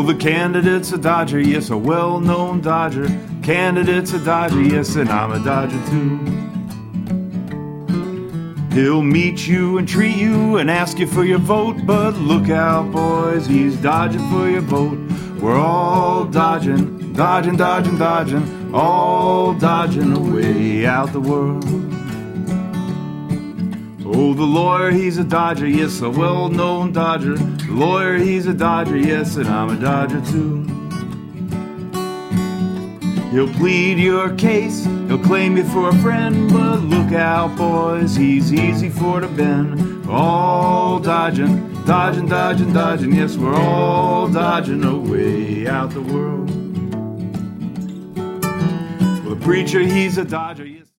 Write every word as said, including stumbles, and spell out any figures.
Oh, the candidate's a Dodger, yes, a well-known Dodger. Candidate's a Dodger, yes, and I'm a Dodger too. He'll meet you and treat you and ask you for your vote, but look out, boys, he's dodging for your vote. We're all dodging, dodging, dodging, dodging, all dodging away out the world. Oh, the lawyer, he's a Dodger, yes, a well-known Dodger. The lawyer, he's a Dodger, yes, and I'm a Dodger too. He'll plead your case, he'll claim you for a friend, but look out, boys, he's easy for to bend. We're all dodging, dodging, dodging, dodging, yes, we're all dodging away out the world. Well, the preacher, he's a Dodger, yes.